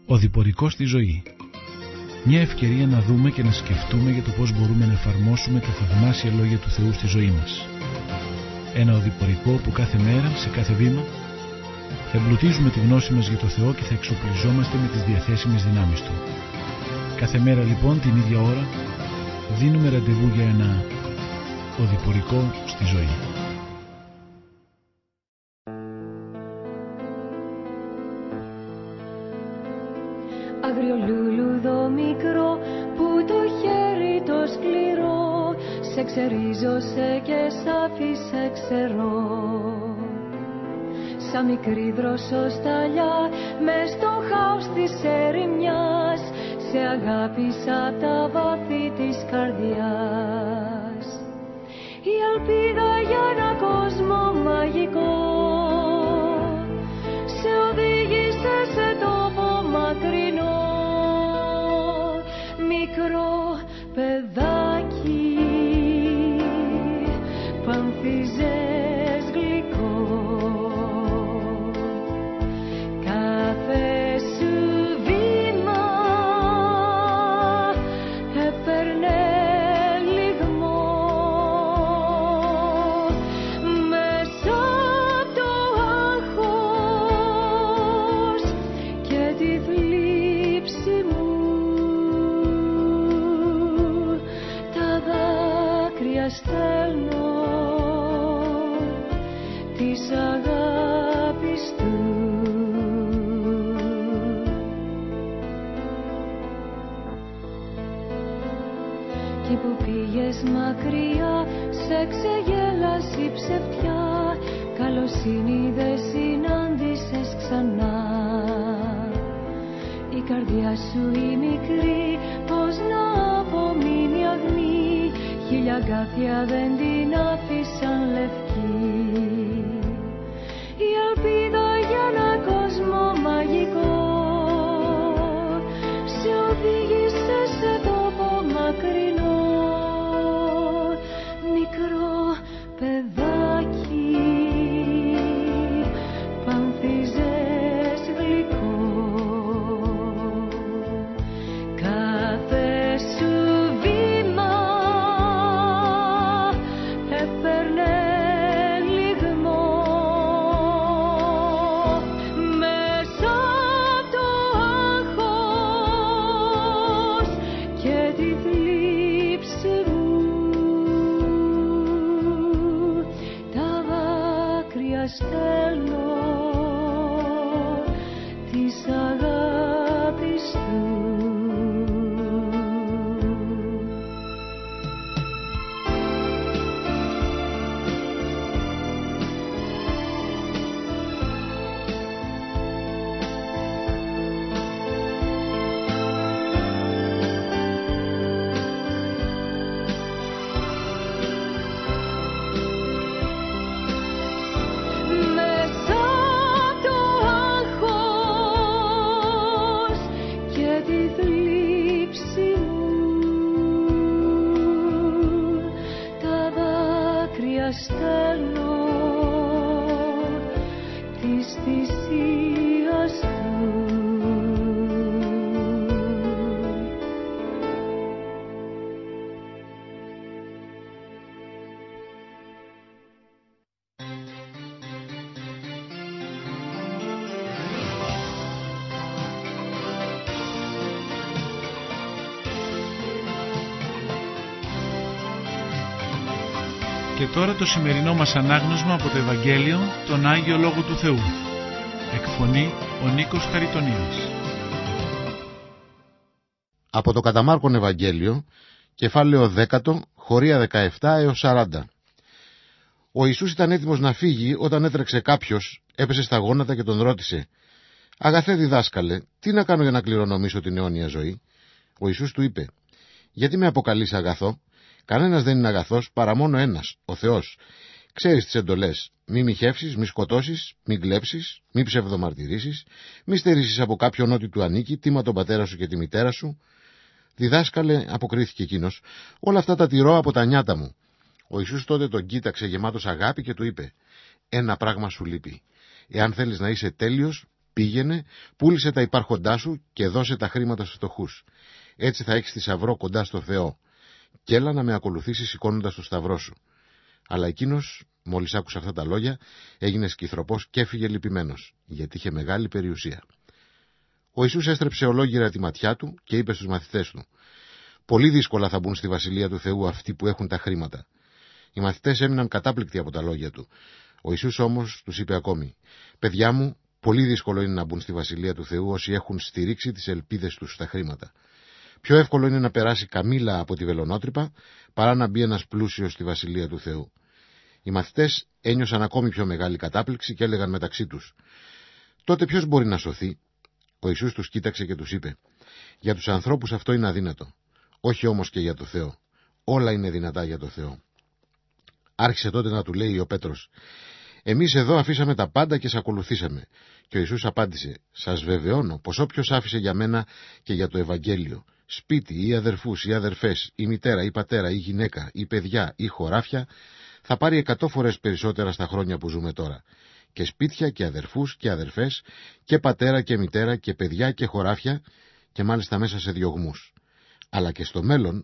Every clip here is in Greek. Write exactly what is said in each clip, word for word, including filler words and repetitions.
Οδηπορικό στη ζωή. Μια ευκαιρία να δούμε και να σκεφτούμε για το πώς μπορούμε να εφαρμόσουμε τα θαυμάσια λόγια του Θεού στη ζωή μας. Ένα οδηπορικό που κάθε μέρα, σε κάθε βήμα, θα εμπλουτίζουμε τη γνώση μας για το Θεό και θα εξοπλιζόμαστε με τις διαθέσιμες δυνάμεις Του. Κάθε μέρα λοιπόν την ίδια ώρα δίνουμε ραντεβού για ένα οδηπορικό στη ζωή. Αγριολούλουδο μικρό που το χέρι το σκληρό σε ξερίζωσε και σ' άφησε ξερό. Σαν μικρή δροσοσταλιά μες στο χάος της ερημιάς σε αγάπησα απ' τα βάθη της καρδιάς. Η ελπίδα για ένα κόσμο μαγικό σε οδήγησε σε τόπο μακρινό. Μικρό παιδάκι πανθίζες γλυκό, κάθε σου βήμα έπαιρνε λιγμό. Μέσα απ' το άγχος και τη θλίψη μου τα δάκρυα στέλνω της αγάπης Του. Κι που πήγες μακριά σε ξεγέλασε η ψευτιά, καλοσύνη δε συνάντησες ξανά. Η καρδιά σου η μικρή πως να απομείνει αγνή, χίλια αγκάθια δεν την άφησαν λευκή. Η ελπίδα για ένα κόσμο μαγικό σε οδήγησε σε τόπο μακρινό. Μικρό παιδάκι πανθίζες γλυκό, κάθε σου βήμα έπαιρνε λιγμό. Μέσα απ' το άγχος και τη θλίψη μου τα δάκρυα στέλνω της αγάπης Του. Μέσα απ' το άγχος και τη θλίψη μου τα δάκρυα στέλνω της θυσίας Του. Και τώρα το σημερινό μας ανάγνωσμα από το Ευαγγέλιο, τον Άγιο Λόγο του Θεού. Εκφωνεί ο Νίκος Χαριτονίδης. Από το κατά Μάρκον Ευαγγέλιο, κεφάλαιο δέκατο, χωρία δεκαεπτά έως σαράντα. Ο Ιησούς ήταν έτοιμος να φύγει όταν έτρεξε κάποιος, έπεσε στα γόνατα και τον ρώτησε «Αγαθέ διδάσκαλε, τι να κάνω για να κληρονομήσω την αιώνια ζωή?» Ο Ιησούς του είπε «Γιατί με αποκαλείς αγαθό? Κανένας δεν είναι αγαθός παρά μόνο ένας, ο Θεός. Ξέρεις τις εντολές. Μη μοιχεύσεις, μη σκοτώσεις, μη κλέψεις, μη ψευδομαρτυρήσεις, μη στερήσεις από κάποιον ό,τι του ανήκει, τίμα τον πατέρα σου και τη μητέρα σου». «Διδάσκαλε», αποκρίθηκε εκείνος, «όλα αυτά τα τηρώ από τα νιάτα μου». Ο Ιησούς τότε τον κοίταξε γεμάτος αγάπη και του είπε «Ένα πράγμα σου λείπει. Εάν θέλεις να είσαι τέλειος, Πήγαινε, πούλησε τα υπάρχοντά σου και δώσε τα χρήματα στους φτωχούς. Έτσι θα έχεις θησαυρό κοντά στο Θεό. Κι έλα να με ακολουθήσεις σηκώνοντας το σταυρό σου. Αλλά εκείνος, μόλις άκουσε αυτά τα λόγια, έγινε σκυθροπός και έφυγε λυπημένος, γιατί είχε μεγάλη περιουσία. Ο Ιησούς έστρεψε ολόγυρα τη ματιά του και είπε στους μαθητές του: «Πολύ δύσκολα θα μπουν στη Βασιλεία του Θεού αυτοί που έχουν τα χρήματα». Οι μαθητές έμειναν κατάπληκτοι από τα λόγια του. Ο Ιησούς όμως τους είπε ακόμη: «Παιδιά μου, πολύ δύσκολο είναι να μπουν στη Βασιλεία του Θεού όσοι έχουν στηρίξει τις ελπίδες τους στα χρήματα. Πιο εύκολο είναι να περάσει καμήλα από τη βελονότρυπα παρά να μπει ένας πλούσιος στη Βασιλεία του Θεού». Οι μαθητές ένιωσαν ακόμη πιο μεγάλη κατάπληξη και έλεγαν μεταξύ τους: «Τότε ποιος μπορεί να σωθεί?» Ο Ιησούς τους κοίταξε και τους είπε: «Για τους ανθρώπους αυτό είναι αδύνατο, όχι όμως και για το Θεό. Όλα είναι δυνατά για το Θεό». Άρχισε τότε να του λέει ο Πέτρος: «Εμείς εδώ αφήσαμε τα πάντα και σε ακολουθήσαμε». Και ο Ιησούς απάντησε: «Σας βεβαιώνω πως όποιος άφησε για μένα και για το Ευαγγέλιο σπίτι ή αδερφούς ή αδερφές ή μητέρα ή πατέρα ή γυναίκα ή παιδιά ή χωράφια, θα πάρει εκατό φορές περισσότερα στα χρόνια που ζούμε τώρα. Και σπίτια και αδερφούς και αδερφές και πατέρα και μητέρα και παιδιά και χωράφια, και μάλιστα μέσα σε διωγμούς. Αλλά και στο μέλλον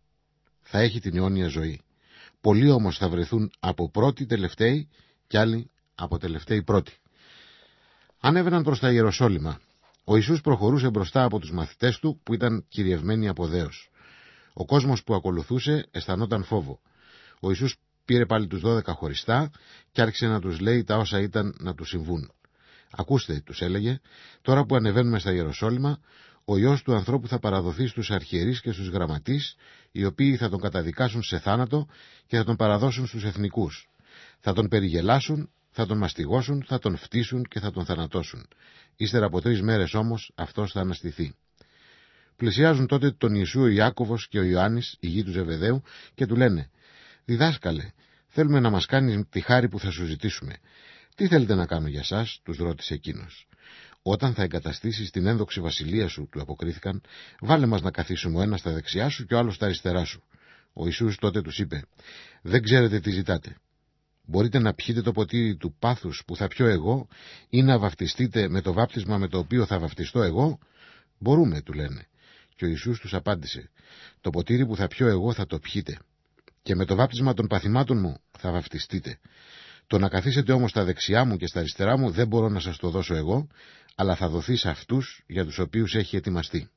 θα έχει την αιώνια ζωή. Πολλοί όμως θα βρεθούν από πρώτοι τελευταίοι και άλλοι από τελευταίοι πρώτοι». Ανέβαιναν προς τα Ιεροσόλυμα. Ο Ιησούς προχωρούσε μπροστά από τους μαθητές του που ήταν κυριευμένοι από δέος. Ο κόσμος που ακολουθούσε αισθανόταν φόβο. Ο Ιησούς πήρε πάλι τους δώδεκα χωριστά και άρχισε να τους λέει τα όσα ήταν να τους συμβούν. «Ακούστε», τους έλεγε, «τώρα που ανεβαίνουμε στα Ιεροσόλυμα, ο Υιός του ανθρώπου θα παραδοθεί στους αρχιερείς και στους γραμματείς, οι οποίοι θα τον καταδικάσουν σε θάνατο και θα τον παραδώσουν στους εθνικούς. Θα τον περιγελάσουν, θα τον μαστιγώσουν, θα τον φτύσουν και θα τον θανατώσουν. Ύστερα από τρεις μέρες όμως αυτός θα αναστηθεί». Πλησιάζουν τότε τον Ιησού ο Ιάκωβος και ο Ιωάννης, οι γη του Ζεβεδαίου, και του λένε: «Διδάσκαλε, θέλουμε να μας κάνει τη χάρη που θα σου ζητήσουμε». «Τι θέλετε να κάνω για σας?» τους ρώτησε εκείνος. «Όταν θα εγκαταστήσεις την ένδοξη βασιλεία σου», του αποκρίθηκαν, «βάλε μας να καθίσουμε ο ένας στα δεξιά σου και ο άλλος στα αριστερά σου». Ο Ιησούς τότε τους είπε: «Δεν ξέρετε τι ζητάτε. Μπορείτε να πιείτε το ποτήρι του πάθους που θα πιω εγώ ή να βαφτιστείτε με το βάπτισμα με το οποίο θα βαφτιστώ εγώ?» «Μπορούμε», του λένε. Και ο Ιησούς τους απάντησε: «Το ποτήρι που θα πιω εγώ θα το πιείτε και με το βάπτισμα των παθημάτων μου θα βαφτιστείτε. Το να καθίσετε όμως στα δεξιά μου και στα αριστερά μου δεν μπορώ να σας το δώσω εγώ, αλλά θα δοθεί σε αυτούς για τους οποίους έχει ετοιμαστεί».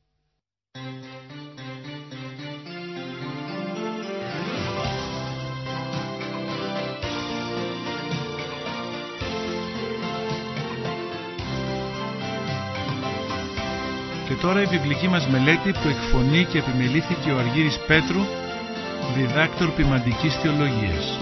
Και τώρα η βιβλική μας μελέτη που εκφωνεί και επιμελήθηκε ο Αργύρης Πέτρου, διδάκτορ ποιμαντικής θεολογίας.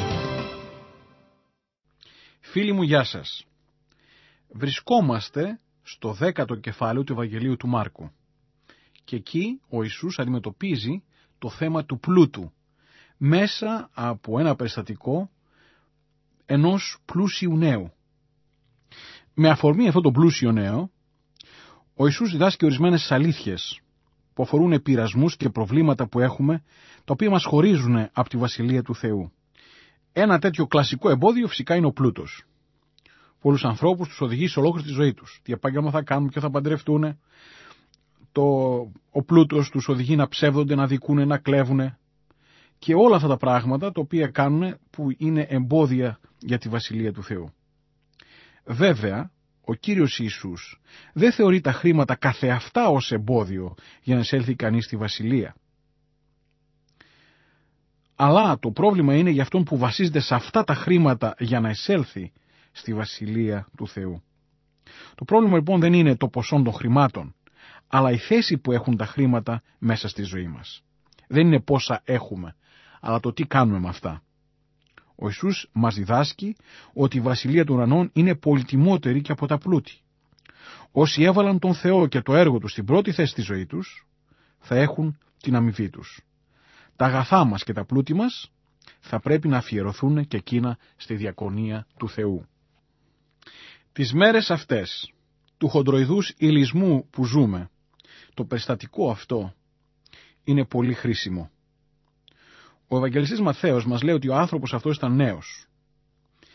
Φίλοι μου, γεια σας. Βρισκόμαστε στο δέκατο κεφάλαιο του Ευαγγελίου του Μάρκου. Και εκεί ο Ιησούς αντιμετωπίζει το θέμα του πλούτου μέσα από ένα περιστατικό ενός πλούσιου νέου. Με αφορμή αυτό το πλούσιο νέο, ο Ιησούς διδάσκει ορισμένες αλήθειες που αφορούν πειρασμούς και προβλήματα που έχουμε, τα οποία μας χωρίζουν από τη Βασιλεία του Θεού. Ένα τέτοιο κλασικό εμπόδιο φυσικά είναι ο πλούτος. Πολλούς ανθρώπους τους οδηγεί σε ολόκληρη τη ζωή τους. Τι επάγγελμα θα κάνουν, ποιο θα παντρευτούν. Το... Ο πλούτος τους οδηγεί να ψεύδονται, να δικούνε, να κλέβουν. Και όλα αυτά τα πράγματα τα οποία κάνουν που είναι εμπόδια για τη Βασιλεία του Θεού. Βέβαια, ο Κύριος Ιησούς δεν θεωρεί τα χρήματα καθεαυτά ως εμπόδιο για να εισέλθει κανείς στη Βασιλεία. Αλλά το πρόβλημα είναι για αυτόν που βασίζεται σε αυτά τα χρήματα για να εισέλθει στη Βασιλεία του Θεού. Το πρόβλημα λοιπόν δεν είναι το ποσό των χρημάτων, αλλά η θέση που έχουν τα χρήματα μέσα στη ζωή μας. Δεν είναι πόσα έχουμε, αλλά το τι κάνουμε με αυτά. Ο Ιησούς μας διδάσκει ότι η Βασιλεία των Ουρανών είναι πολυτιμότερη και από τα πλούτη. Όσοι έβαλαν τον Θεό και το έργο του στην πρώτη θέση στη ζωή τους, θα έχουν την αμοιβή τους. Τα αγαθά μας και τα πλούτη μας θα πρέπει να αφιερωθούν και εκείνα στη διακονία του Θεού. Τις μέρες αυτές του χοντροειδούς ηλισμού που ζούμε, το περιστατικό αυτό είναι πολύ χρήσιμο. Ο Ευαγγελιστής Ματθαίος μας λέει ότι ο άνθρωπος αυτός ήταν νέος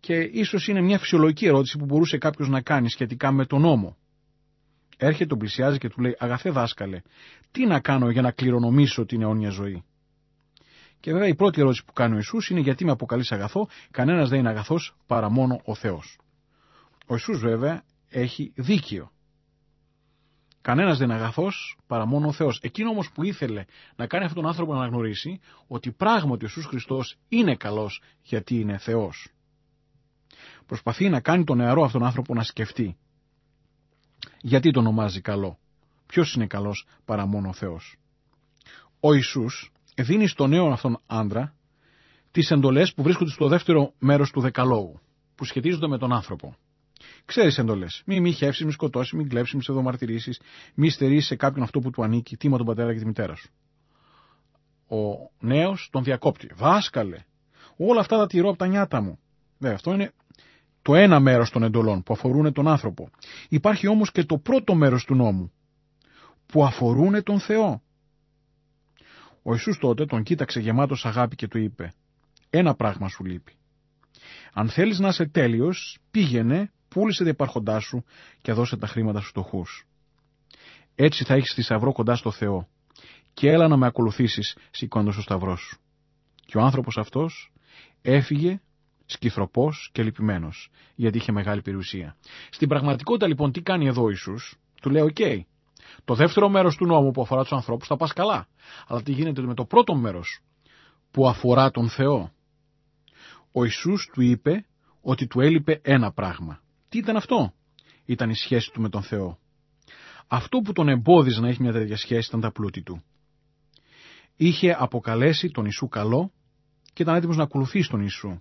Και ίσως είναι μια φυσιολογική ερώτηση που μπορούσε κάποιος να κάνει σχετικά με τον νόμο. Έρχεται, τον πλησιάζει και του λέει: αγαθέ δάσκαλε, τι να κάνω για να κληρονομήσω την αιώνια ζωή? Και βέβαια η πρώτη ερώτηση που κάνει ο Ιησούς είναι: γιατί με αποκαλείς αγαθό? Κανένας δεν είναι αγαθός παρά μόνο ο Θεός. Ο Ιησούς βέβαια έχει δίκιο. Κανένας δεν είναι αγαθός παρά μόνο ο Θεός. Εκείνο όμως που ήθελε να κάνει αυτόν τον άνθρωπο να αναγνωρίσει ότι πράγματι ο Ιησούς Χριστός είναι καλός γιατί είναι Θεός. Προσπαθεί να κάνει τον νεαρό αυτόν άνθρωπο να σκεφτεί. Γιατί τον ονομάζει καλό? Ποιος είναι καλός παρά μόνο ο Θεός? Ο Ιησούς δίνει στον νέο αυτόν άντρα τις εντολές που βρίσκονται στο δεύτερο μέρος του Δεκαλόγου, που σχετίζονται με τον άνθρωπο. Ξέρεις εντολές: μη μη χεύσεις, μη σκοτώσεις, μη κλέψεις, μη ψευδομαρτυρήσεις, μη στερήσεις σε κάποιον αυτό που του ανήκει, τίμα τον πατέρα και τη μητέρα σου. Ο νέος τον διακόπτει: δάσκαλε, όλα αυτά τα τηρώ από τα νιάτα μου. Βέβαια, αυτό είναι το ένα μέρος των εντολών που αφορούν τον άνθρωπο. Υπάρχει όμως και το πρώτο μέρος του νόμου που αφορούν τον Θεό. Ο Ιησούς τότε τον κοίταξε γεμάτος αγάπη και του είπε: ένα πράγμα σου λείπει. Αν θέλεις να είσαι τέλειος, πήγαινε, πούλησε τα υπάρχοντά σου και δώσε τα χρήματα στους φτωχούς. Έτσι θα έχεις θησαυρό κοντά στο Θεό. Και έλα να με ακολουθήσεις σηκώντας το σταυρό σου. Και ο άνθρωπος αυτός έφυγε σκυθροπός και λυπημένος, γιατί είχε μεγάλη περιουσία. Στην πραγματικότητα λοιπόν τι κάνει εδώ ο Ιησούς? Του λέει: οκ, okay, το δεύτερο μέρος του νόμου που αφορά τους ανθρώπους θα πας καλά. Αλλά τι γίνεται με το πρώτο μέρος που αφορά τον Θεό? Ο Ιησούς του είπε ότι του έλειπε ένα πράγμα. Τι ήταν αυτό? Ήταν η σχέση του με τον Θεό. Αυτό που τον εμπόδιζε να έχει μια τέτοια σχέση ήταν τα πλούτη του. Είχε αποκαλέσει τον Ιησού καλό και ήταν έτοιμος να ακολουθήσει τον Ιησού.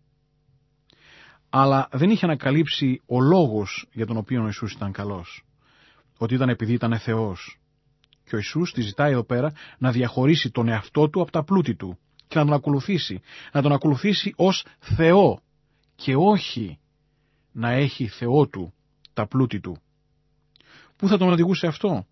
Αλλά δεν είχε ανακαλύψει ο λόγος για τον οποίο ο Ιησούς ήταν καλός. Ότι ήταν επειδή ήταν Θεός. Και ο Ιησούς τη ζητάει εδώ πέρα να διαχωρίσει τον εαυτό του από τα πλούτη του και να τον ακολουθήσει. Να τον ακολουθήσει ως Θεό και όχι να έχει Θεό του τα πλούτη του. Πού θα τον οδηγούσε αυτό?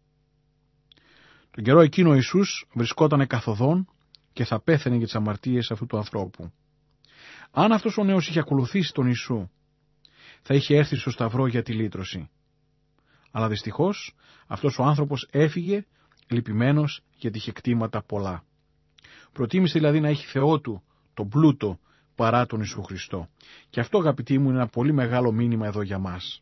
Τον καιρό εκείνο ο Ιησούς βρισκόταν καθοδόν και θα πέθαινε για τις αμαρτίες αυτού του ανθρώπου. Αν αυτός ο νέος είχε ακολουθήσει τον Ιησού, θα είχε έρθει στο σταυρό για τη λύτρωση. Αλλά δυστυχώς αυτός ο άνθρωπος έφυγε λυπημένος γιατί είχε κτήματα πολλά. Προτίμησε δηλαδή να έχει Θεό του τον πλούτο παρά τον Ιησού Χριστό. Και αυτό, αγαπητοί μου, είναι ένα πολύ μεγάλο μήνυμα εδώ για μας.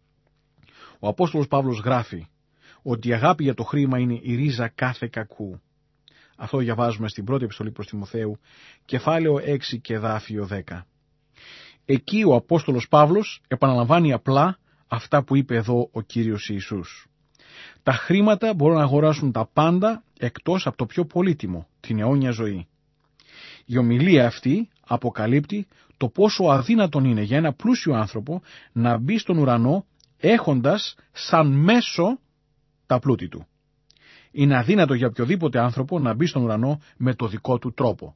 Ο Απόστολος Παύλος γράφει ότι η αγάπη για το χρήμα είναι η ρίζα κάθε κακού. Αυτό διαβάζουμε στην πρώτη επιστολή προς Τιμοθέου, κεφάλαιο έξι και εδάφιο δέκα. Εκεί ο Απόστολος Παύλος επαναλαμβάνει απλά αυτά που είπε εδώ ο Κύριος Ιησούς. Τα χρήματα μπορούν να αγοράσουν τα πάντα εκτός από το πιο πολύτιμο, την αιώνια ζωή. Η ομιλία αυτή αποκαλύπτει το πόσο αδύνατον είναι για ένα πλούσιο άνθρωπο να μπει στον ουρανό έχοντας σαν μέσο τα πλούτη του. Είναι αδύνατο για οποιοδήποτε άνθρωπο να μπει στον ουρανό με το δικό του τρόπο.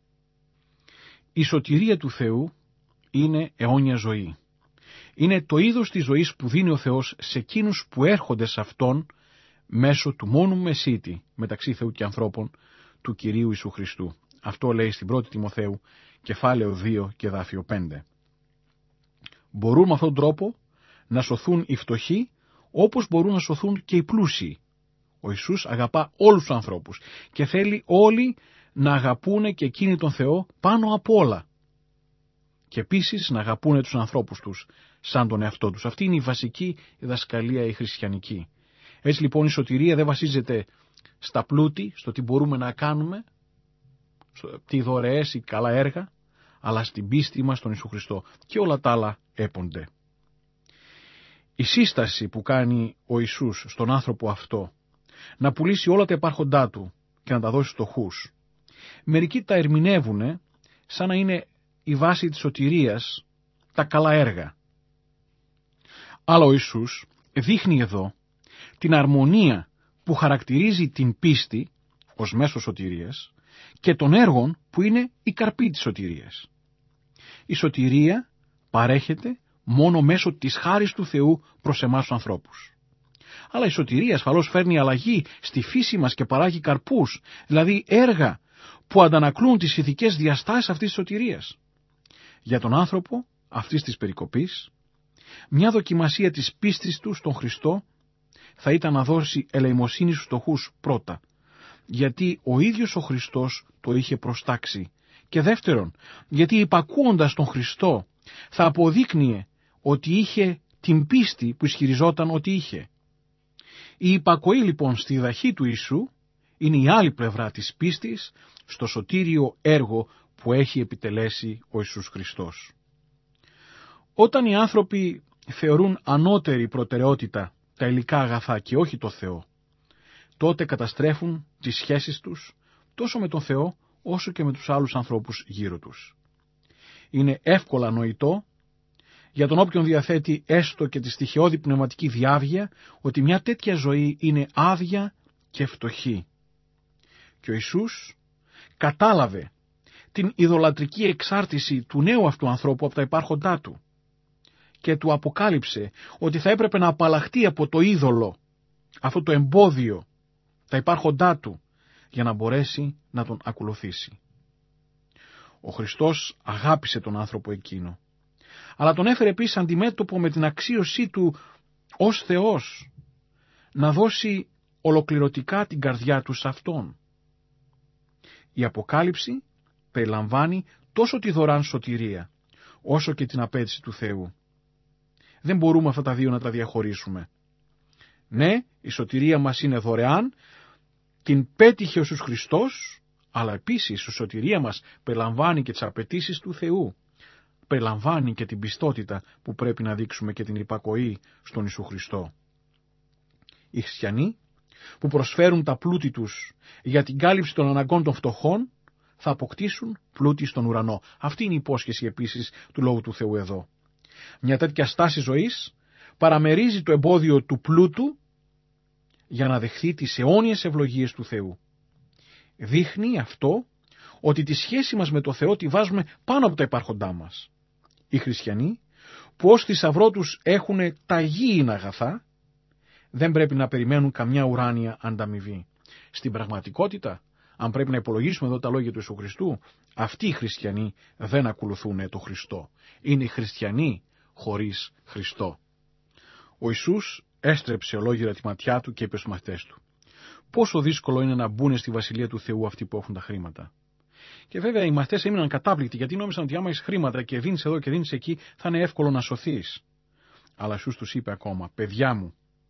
Η σωτηρία του Θεού είναι αιώνια ζωή. Είναι το είδος της ζωής που δίνει ο Θεός σε εκείνους που έρχονται σε Αυτόν μέσω του μόνου μεσίτη μεταξύ Θεού και ανθρώπων, του Κυρίου Ιησού Χριστού. Αυτό λέει στην πρώτη Τιμοθέου, κεφάλαιο δύο και εδάφιο πέντε. Μπορούν με αυτόν τον τρόπο να σωθούν οι φτωχοί όπως μπορούν να σωθούν και οι πλούσιοι. Ο Ιησούς αγαπά όλους τους ανθρώπους και θέλει όλοι να αγαπούνε και εκείνοι τον Θεό πάνω απ' όλα. Και επίσης να αγαπούνε τους ανθρώπους τους σαν τον εαυτό τους. Αυτή είναι η βασική διδασκαλία η χριστιανική. Έτσι λοιπόν η σωτηρία δεν βασίζεται στα πλούτη, στο τι μπορούμε να κάνουμε, στο τι δωρεές ή καλά έργα, αλλά στην πίστη μας στον Ιησού Χριστό. Και όλα τα άλλα έπονται. Η σύσταση που κάνει ο Ιησούς στον άνθρωπο αυτό, να πουλήσει όλα τα υπάρχοντά του και να τα δώσει στους φτωχούς, μερικοί τα ερμηνεύουν σαν να είναι η βάση της σωτηρίας τα καλά έργα. Αλλά ο Ιησούς δείχνει εδώ την αρμονία που χαρακτηρίζει την πίστη ως μέσο σωτηρίας και των έργων που είναι η καρπή της σωτηρίας. Η σωτηρία παρέχεται μόνο μέσω της χάρης του Θεού προς εμάς τους ανθρώπους. Αλλά η σωτηρία ασφαλώς φέρνει αλλαγή στη φύση μας και παράγει καρπούς, δηλαδή έργα που αντανακλούν τις ηθικές διαστάσεις αυτής της σωτηρίας. Για τον άνθρωπο αυτής της περικοπής, μια δοκιμασία της πίστης του στον Χριστό θα ήταν να δώσει ελεημοσύνη στους φτωχούς πρώτα, γιατί ο ίδιος ο Χριστός το είχε προστάξει, και δεύτερον, γιατί υπακούοντας τον Χριστό θα αποδείκνυε ότι είχε την πίστη που ισχυριζόταν ότι είχε. Η υπακοή λοιπόν στη διδαχή του Ιησού είναι η άλλη πλευρά της πίστης στο σωτήριο έργο που έχει επιτελέσει ο Ιησούς Χριστός. Όταν οι άνθρωποι θεωρούν ανώτερη προτεραιότητα τα υλικά αγαθά και όχι το Θεό, τότε καταστρέφουν τις σχέσεις τους τόσο με τον Θεό όσο και με τους άλλους ανθρώπους γύρω τους. Είναι εύκολα νοητό για τον όποιον διαθέτει έστω και τη στοιχειώδη πνευματική διάβγεια ότι μια τέτοια ζωή είναι άδεια και φτωχή. Και ο Ιησούς κατάλαβε την ιδωλατρική εξάρτηση του νέου αυτού ανθρώπου από τα υπάρχοντά του και του αποκάλυψε ότι θα έπρεπε να απαλλαχτεί από το είδωλο, αυτό το εμπόδιο, τα υπάρχοντά του, για να μπορέσει να τον ακολουθήσει. Ο Χριστός αγάπησε τον άνθρωπο εκείνο, αλλά τον έφερε επίσης αντιμέτωπο με την αξίωσή του ως Θεός, να δώσει ολοκληρωτικά την καρδιά του σε Αυτόν. Η Αποκάλυψη περιλαμβάνει τόσο τη δωρεάν σωτηρία, όσο και την απέτηση του Θεού. Δεν μπορούμε αυτά τα δύο να τα διαχωρίσουμε. Ναι, η σωτηρία μας είναι δωρεάν, την πέτυχε ο Ιησούς Χριστός, αλλά επίσης η σωτηρία μας περιλαμβάνει και τις απαιτήσεις του Θεού. Περιλαμβάνει και την πιστότητα που πρέπει να δείξουμε και την υπακοή στον Ιησού Χριστό. Οι χριστιανοί που προσφέρουν τα πλούτη τους για την κάλυψη των αναγκών των φτωχών θα αποκτήσουν πλούτη στον ουρανό. Αυτή είναι η υπόσχεση επίσης του Λόγου του Θεού εδώ. Μια τέτοια στάση ζωής παραμερίζει το εμπόδιο του πλούτου για να δεχθεί τις αιώνιες ευλογίες του Θεού. Δείχνει αυτό ότι τη σχέση μας με το Θεό τη βάζουμε πάνω από τα υπάρχοντά μας. Οι χριστιανοί που ως θησαυρό τους έχουν τα γήινα αγαθά δεν πρέπει να περιμένουν καμιά ουράνια ανταμοιβή. Στην πραγματικότητα, αν πρέπει να υπολογίσουμε εδώ τα λόγια του Ιησού Χριστού, αυτοί οι χριστιανοί δεν ακολουθούν το Χριστό. Είναι οι χριστιανοί χωρίς Χριστό. Ο Ιησούς έστρεψε ολόγυρα τη ματιά του και είπε στους μαθητές του: πόσο δύσκολο είναι να μπουν στη βασιλεία του Θεού αυτοί που έχουν τα χρήματα. Και βέβαια οι μαθητές έμειναν κατάπληκτοι, γιατί νόμιζαν ότι άμα έχεις χρήματα και δίνεις εδώ και δίνεις εκεί, θα είναι εύκολο να σωθείς. Αλλά ο Ιησούς τους είπε ακόμα: παιδιά μου,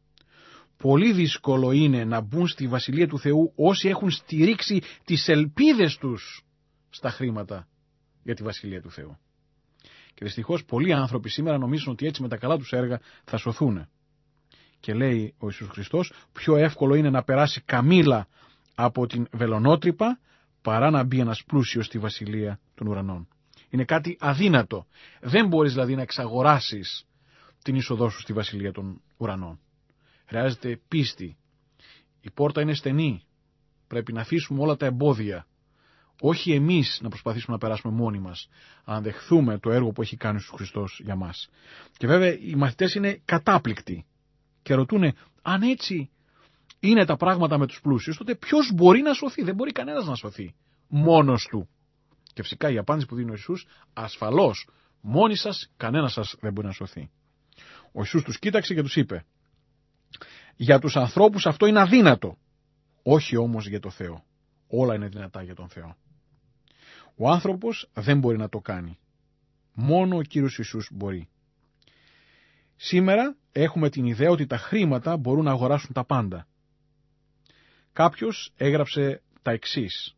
πολύ δύσκολο είναι να μπουν στη βασιλεία του Θεού όσοι έχουν στηρίξει τις ελπίδες τους στα χρήματα για τη βασιλεία του Θεού. Και δυστυχώς πολλοί άνθρωποι σήμερα νομίζουν ότι έτσι με τα καλά τους έργα θα σωθούν. Και λέει ο Ιησούς Χριστός, πιο εύκολο είναι να περάσει καμήλα από την βελονότρυπα παρά να μπει ένας πλούσιος στη βασιλεία των ουρανών. Είναι κάτι αδύνατο. Δεν μπορείς δηλαδή να εξαγοράσεις την είσοδό σου στη βασιλεία των ουρανών. Χρειάζεται πίστη. Η πόρτα είναι στενή. Πρέπει να αφήσουμε όλα τα εμπόδια. Όχι εμείς να προσπαθήσουμε να περάσουμε μόνοι μας, αλλά να δεχθούμε το έργο που έχει κάνει ο Χριστός για μας. Και βέβαια οι μαθητές είναι κατάπληκτοι και ρωτούν, αν έτσι είναι τα πράγματα με τους πλούσιους, τότε ποιος μπορεί να σωθεί? Δεν μπορεί κανένας να σωθεί μόνος του. Και φυσικά η απάντηση που δίνει ο Ιησούς, ασφαλώς, μόνοι σας κανένας σας δεν μπορεί να σωθεί. Ο Ιησούς τους κοίταξε και τους είπε: για τους ανθρώπους αυτό είναι αδύνατο, όχι όμως για το Θεό. Όλα είναι δυνατά για τον Θεό. Ο άνθρωπος δεν μπορεί να το κάνει. Μόνο ο Κύριος Ιησούς μπορεί. Σήμερα έχουμε την ιδέα ότι τα χρήματα μπορούν να αγοράσουν τα πάντα. Κάποιος έγραψε τα εξής: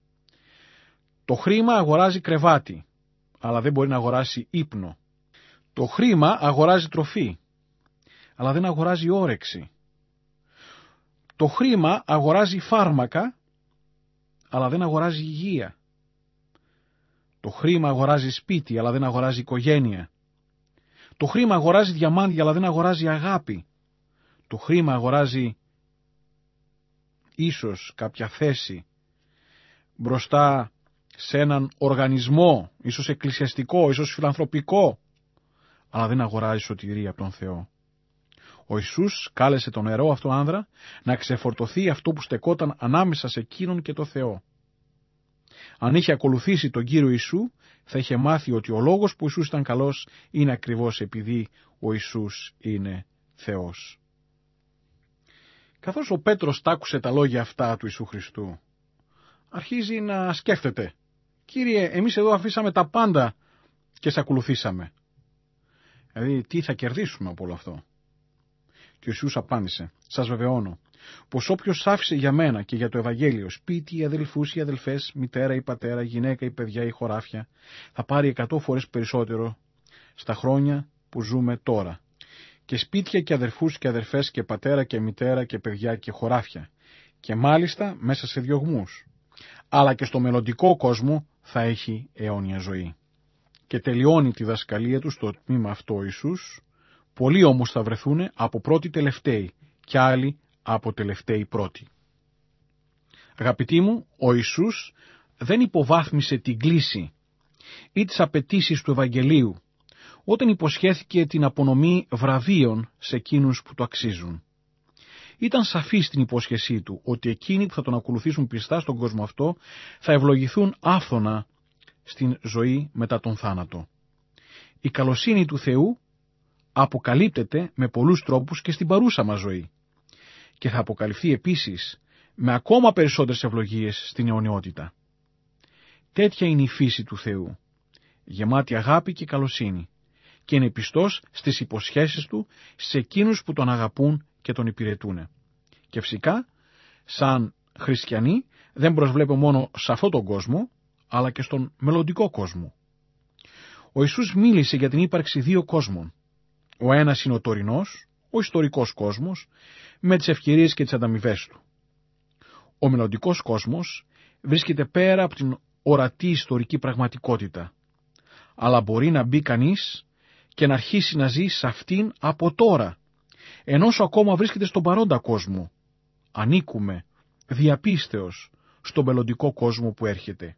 το χρήμα αγοράζει κρεβάτι, αλλά δεν μπορεί να αγοράσει ύπνο. Το χρήμα αγοράζει τροφή, αλλά δεν αγοράζει όρεξη. Το χρήμα αγοράζει φάρμακα, αλλά δεν αγοράζει υγεία. Το χρήμα αγοράζει σπίτι, αλλά δεν αγοράζει οικογένεια. Το χρήμα αγοράζει διαμάντια, αλλά δεν αγοράζει αγάπη. Το χρήμα αγοράζει ίσως κάποια θέση μπροστά σε έναν οργανισμό, ίσως εκκλησιαστικό, ίσως φιλανθρωπικό, αλλά δεν αγοράζει σωτηρία από τον Θεό. Ο Ιησούς κάλεσε τον νεαρό αυτό άνδρα να ξεφορτωθεί αυτό που στεκόταν ανάμεσα σε εκείνον και το Θεό. Αν είχε ακολουθήσει τον Κύριο Ιησού, θα είχε μάθει ότι ο λόγος που ο Ιησούς ήταν καλός είναι ακριβώς επειδή ο Ιησούς είναι Θεός. Καθώς ο Πέτρος τ' τα λόγια αυτά του Ιησού Χριστού, αρχίζει να σκέφτεται. Κύριε, εμείς εδώ αφήσαμε τα πάντα και σε ακολουθήσαμε. Δηλαδή, τι θα κερδίσουμε από όλο αυτό? Και ο Ιησούς απάντησε, σας βεβαιώνω, πως όποιος άφησε για μένα και για το Ευαγγέλιο σπίτι, οι αδελφούς, οι αδελφές, μητέρα ή πατέρα, γυναίκα ή παιδιά ή χωράφια, θα πάρει εκατό φορές περισσότερο στα χρόνια που ζούμε τώρα. Και σπίτια και αδελφούς και αδελφές και πατέρα και μητέρα και παιδιά και χωράφια. Και μάλιστα μέσα σε διωγμούς. Αλλά και στο μελλοντικό κόσμο θα έχει αιώνια ζωή. Και τελειώνει τη δασκαλία του στο τμήμα αυτό ο Ιησούς. Πολλοί όμως θα βρεθούν από πρώτοι τελευταίοι και άλλοι από τελευταίοι πρώτοι. Αγαπητοί μου, ο Ιησούς δεν υποβάθμισε την κλίση ή τις απαιτήσεις του Ευαγγελίου όταν υποσχέθηκε την απονομή βραβείων σε εκείνους που το αξίζουν. Ήταν σαφής στην υπόσχεσή του ότι εκείνοι που θα τον ακολουθήσουν πιστά στον κόσμο αυτό θα ευλογηθούν άφθονα στην ζωή μετά τον θάνατο. Η καλοσύνη του Θεού αποκαλύπτεται με πολλούς τρόπους και στην παρούσα μας ζωή και θα αποκαλυφθεί επίσης με ακόμα περισσότερες ευλογίες στην αιωνιότητα. Τέτοια είναι η φύση του Θεού, γεμάτη αγάπη και καλοσύνη, και είναι πιστός στις υποσχέσεις του σε εκείνους που τον αγαπούν και τον υπηρετούν. Και φυσικά, σαν χριστιανοί, δεν προσβλέπω μόνο σε αυτόν τον κόσμο, αλλά και στον μελλοντικό κόσμο. Ο Ιησούς μίλησε για την ύπαρξη δύο κόσμων. Ο ένας είναι ο τωρινός, ο ιστορικός κόσμος, με τις ευκαιρίες και τις ανταμοιβές του. Ο μελλοντικός κόσμος βρίσκεται πέρα από την ορατή ιστορική πραγματικότητα, αλλά μπορεί να μπει κανείς και να αρχίσει να ζει σε αυτήν από τώρα, ενώ ακόμα βρίσκεται στον παρόντα κόσμο. Ανήκουμε διαπίστεως στον μελλοντικό κόσμο που έρχεται.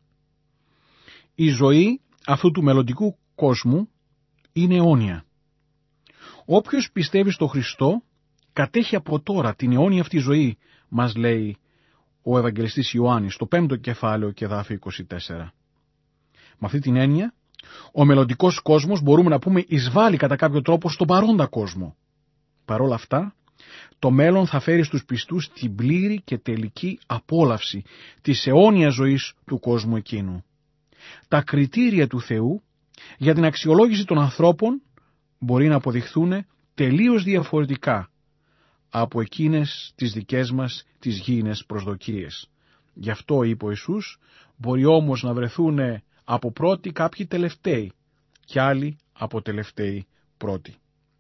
Η ζωή αυτού του μελλοντικού κόσμου είναι αιώνια. Όποιος πιστεύει στο Χριστό κατέχει από τώρα την αιώνια αυτή ζωή, μας λέει ο Ευαγγελιστής Ιωάννης στο πέμπτο κεφάλαιο και εδάφιο είκοσι τέσσερα. Με αυτή την έννοια, ο μελλοντικός κόσμος μπορούμε να πούμε εισβάλλει κατά κάποιο τρόπο στον παρόντα κόσμο. Παρ' όλα αυτά, το μέλλον θα φέρει στους πιστούς την πλήρη και τελική απόλαυση της αιώνιας ζωής του κόσμου εκείνου. Τα κριτήρια του Θεού για την αξιολόγηση των ανθρώπων μπορεί να αποδειχθούν τελείως διαφορετικά από εκείνες τις δικές μας τις γήινες προσδοκίες. Γι' αυτό, είπε ο Ιησούς, μπορεί όμως να βρεθούν από πρώτοι κάποιοι τελευταίοι και άλλοι από τελευταίοι πρώτοι.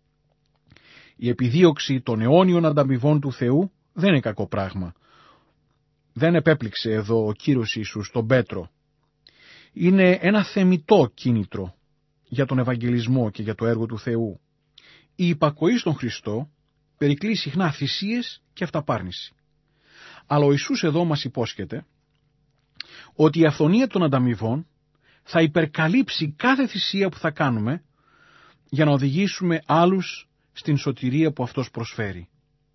Η επιδίωξη των αιώνιων ανταμοιβών του Θεού δεν είναι κακό πράγμα. Δεν επέπληξε εδώ ο Κύριος Ιησούς τον Πέτρο. Είναι ένα θεμιτό κίνητρο για τον Ευαγγελισμό και για το έργο του Θεού. Η υπακοή στον Χριστό περικλεί συχνά θυσίες και αυταπάρνηση. Αλλά ο Ιησούς εδώ μας υπόσχεται ότι η αυθονία των ανταμοιβών θα υπερκαλύψει κάθε θυσία που θα κάνουμε για να οδηγήσουμε άλλους στην σωτηρία που Αυτός προσφέρει.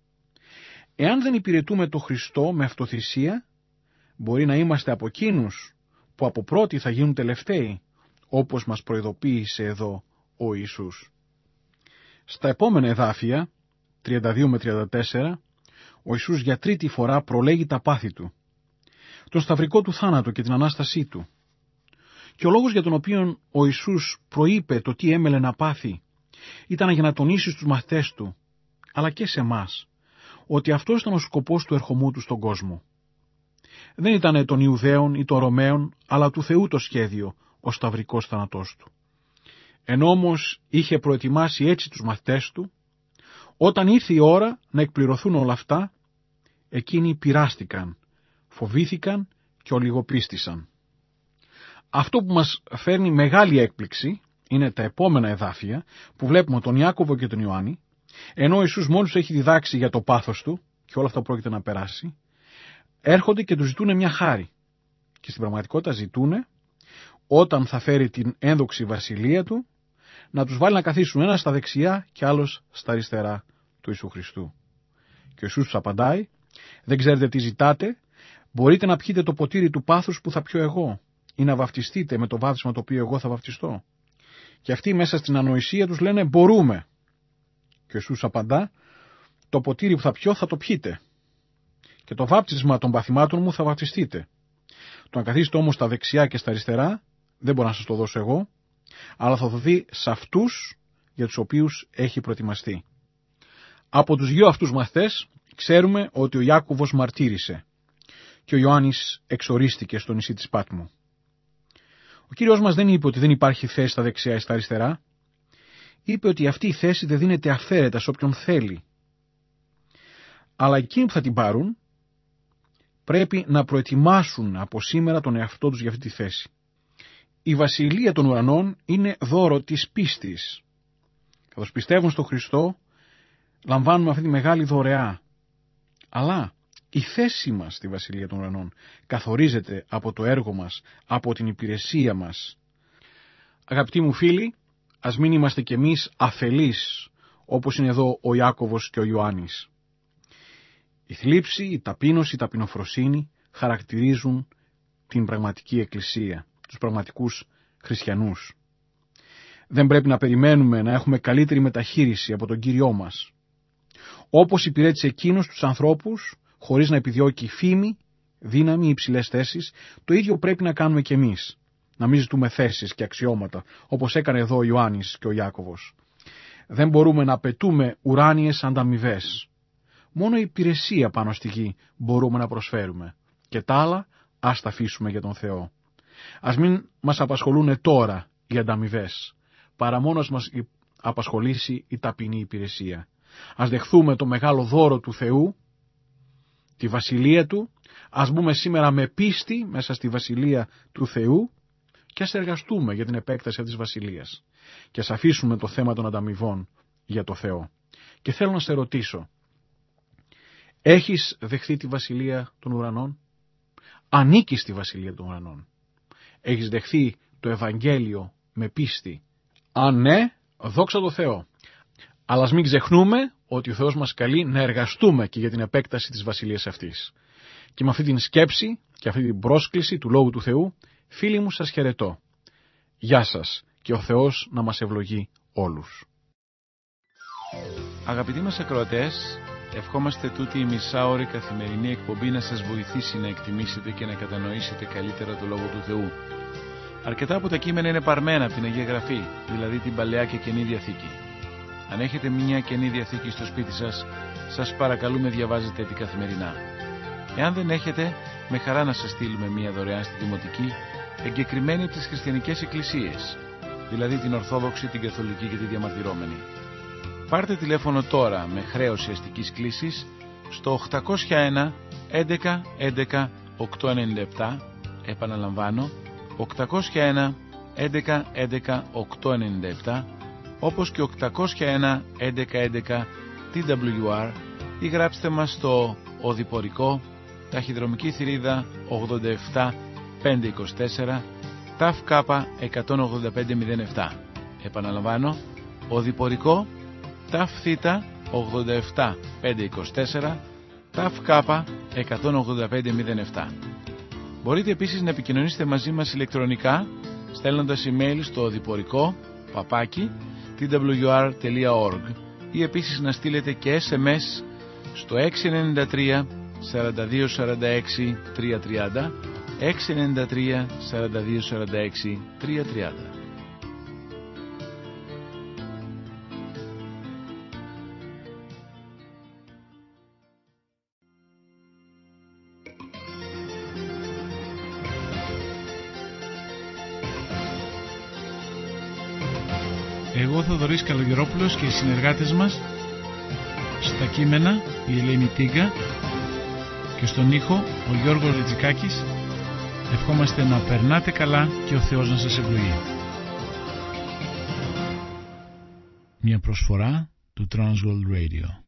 Εάν δεν υπηρετούμε το Χριστό με αυτοθυσία, μπορεί να είμαστε από εκείνους που από πρώτοι θα γίνουν τελευταίοι, όπως μας προειδοποίησε εδώ ο Ιησούς. Στα επόμενα εδάφια, τριάντα δύο με τριάντα τέσσερα, ο Ιησούς για τρίτη φορά προλέγει τα πάθη του, τον σταυρικό του θάνατο και την Ανάστασή του. Και ο λόγος για τον οποίο ο Ιησούς προείπε το τι έμελε να πάθει ήταν για να τονίσει στους μαθητές του, αλλά και σε εμάς, ότι αυτός ήταν ο σκοπός του ερχομού του στον κόσμο. Δεν ήταν των Ιουδαίων ή των Ρωμαίων, αλλά του Θεού το σχέδιο, ο σταυρικός θάνατός του. Ενώ όμως είχε προετοιμάσει έτσι τους μαθητές του, όταν ήρθε η ώρα να εκπληρωθούν όλα αυτά, εκείνοι πειράστηκαν, φοβήθηκαν και ολιγοπίστησαν. Αυτό που μας φέρνει μεγάλη έκπληξη είναι τα επόμενα εδάφια που βλέπουμε τον Ιάκωβο και τον Ιωάννη, ενώ ο Ιησούς μόλις έχει διδάξει για το πάθος του και όλα αυτά πρόκειται να περάσει, έρχονται και του ζητούν μια χάρη. Και στην πραγματικότητα ζητούν, όταν θα φέρει την ένδοξη βασιλεία του, να τους βάλει να καθίσουν ένα στα δεξιά και άλλος στα αριστερά του Ιησού Χριστού. Και ο Ιησούς τους απαντάει, δεν ξέρετε τι ζητάτε, μπορείτε να πιείτε το ποτήρι του πάθους που θα πιω εγώ, ή να βαφτιστείτε με το βάπτισμα το οποίο εγώ θα βαφτιστώ? Και αυτοί μέσα στην ανοησία τους λένε μπορούμε. Και ο Ιησούς απαντά, το ποτήρι που θα πιω θα το πιείτε. Και το βάπτισμα των παθημάτων μου θα βαπτιστείτε. Το να καθίσετε όμως στα δεξιά και στα αριστερά δεν μπορώ να σας το δώσω εγώ, αλλά θα δοθεί σε αυτούς για τους οποίους έχει προετοιμαστεί. Από τους δυο αυτούς μαθητές ξέρουμε ότι ο Ιάκωβος μαρτύρησε και ο Ιωάννης εξορίστηκε στο νησί της Πάτμου. Ο Κύριος μας δεν είπε ότι δεν υπάρχει θέση στα δεξιά ή στα αριστερά. Είπε ότι αυτή η θέση δεν δίνεται αυθαίρετα σε όποιον θέλει. Αλλά εκείνοι που θα την πάρουν πρέπει να προετοιμάσουν από σήμερα τον εαυτό τους για αυτή τη θέση. Η βασιλεία των ουρανών είναι δώρο της πίστης. Καθώς πιστεύουν στον Χριστό, λαμβάνουμε αυτή τη μεγάλη δωρεά. Αλλά η θέση μας στη βασιλεία των ουρανών καθορίζεται από το έργο μας, από την υπηρεσία μας. Αγαπητοί μου φίλοι, ας μην είμαστε κι εμείς αφελείς, όπως είναι εδώ ο Ιάκωβος και ο Ιωάννης. Η θλίψη, η ταπείνωση, η ταπεινοφροσύνη χαρακτηρίζουν την πραγματική εκκλησία, τους πραγματικούς χριστιανούς. Δεν πρέπει να περιμένουμε να έχουμε καλύτερη μεταχείριση από τον Κύριό μας. Όπως υπηρέτησε εκείνος τους ανθρώπους, χωρίς να επιδιώκει φήμη, δύναμη ή υψηλές θέσεις, το ίδιο πρέπει να κάνουμε κι εμείς. Να μην ζητούμε θέσεις και αξιώματα, όπως έκανε εδώ ο Ιωάννης και ο Ιάκωβος. Δεν μπορούμε να απαιτούμε ουράνιες ανταμοιβές. Μόνο η υπηρεσία πάνω στη γη μπορούμε να προσφέρουμε. Και τα άλλα ας τα αφήσουμε για τον Θεό. Ας μην μας απασχολούν τώρα οι ανταμοιβές, παρά μόνο μας απασχολήσει η ταπεινή υπηρεσία. Ας δεχθούμε το μεγάλο δώρο του Θεού, τη βασιλεία Του, ας μπούμε σήμερα με πίστη μέσα στη βασιλεία του Θεού και ας εργαστούμε για την επέκταση αυτής της βασιλείας. Και ας αφήσουμε το θέμα των ανταμοιβών για το Θεό. Και θέλω να σε ρωτήσω, έχεις δεχθεί τη βασιλεία των ουρανών? Ανήκεις στη βασιλεία των ουρανών? Έχεις δεχθεί το Ευαγγέλιο με πίστη? Αν ναι, δόξα τω Θεώ. Αλλά ας μην ξεχνούμε ότι ο Θεός μας καλεί να εργαστούμε και για την επέκταση της βασιλείας αυτής. Και με αυτή την σκέψη και αυτή την πρόσκληση του Λόγου του Θεού, φίλοι μου, σας χαιρετώ. Γεια σας και ο Θεός να μας ευλογεί όλους. Αγαπητοί μας ακροατές, ευχόμαστε τούτη η μισάωρη καθημερινή εκπομπή να σας βοηθήσει να εκτιμήσετε και να κατανοήσετε καλύτερα το Λόγο του Θεού. Αρκετά από τα κείμενα είναι παρμένα από την Αγία Γραφή, δηλαδή την Παλαιά και Καινή Διαθήκη. Αν έχετε μια Καινή Διαθήκη στο σπίτι σας, σας παρακαλούμε διαβάζετε την καθημερινά. Εάν δεν έχετε, με χαρά να σας στείλουμε μια δωρεάν στη Δημοτική, εγκεκριμένη από τις χριστιανικές εκκλησίες, δηλαδή την Ορθόδοξη, την Καθολική και τη Διαμαρτυρόμενη. Πάρτε τηλέφωνο τώρα με χρέωση αστικής κλήσης στο οκτακόσια ένα έντεκα έντεκα οκτακόσια ενενήντα επτά, επαναλαμβάνω, οκτακόσια ένα έντεκα έντεκα οκτακόσια ενενήντα επτά, όπως και οκτακόσια ένα έντεκα έντεκα τι ντάμπλιου αρ, ή γράψτε μας στο Οδηπορικό, ταχυδρομική θηρίδα ογδόντα επτά πεντακόσια είκοσι τέσσερα, ΤΑΦ ΚΑΠΑ εκατόν ογδόντα πέντε μηδέν επτά. Επαναλαμβάνω, Οδηπορικό, ΤΑΦ ΘΙΤΑ ογδόντα επτά πεντακόσια είκοσι τέσσερα, ΤΑΦ ΚΑΠΑ εκατόν ογδόντα πέντε μηδέν επτά. Μπορείτε επίσης να επικοινωνήσετε μαζί μας ηλεκτρονικά, στέλνοντας email στο οδηπορικό παπάκι τι ντάμπλιου αρ τελεία οργκ ή επίσης να στείλετε και ες εμ ες στο έξι εννιά τρία σαράντα δύο σαράντα έξι τριακόσια τριάντα, έξι εννιά τρία σαράντα δύο σαράντα έξι τριακόσια τριάντα. Εγώ Θοδωρής Καλογερόπουλος και οι συνεργάτες μας στα κείμενα η Ελένη Τίγκα και στον ήχο ο Γιώργος Ρετζικάκης ευχόμαστε να περνάτε καλά και ο Θεός να σας ευλογεί. Μια προσφορά του Transworld Radio.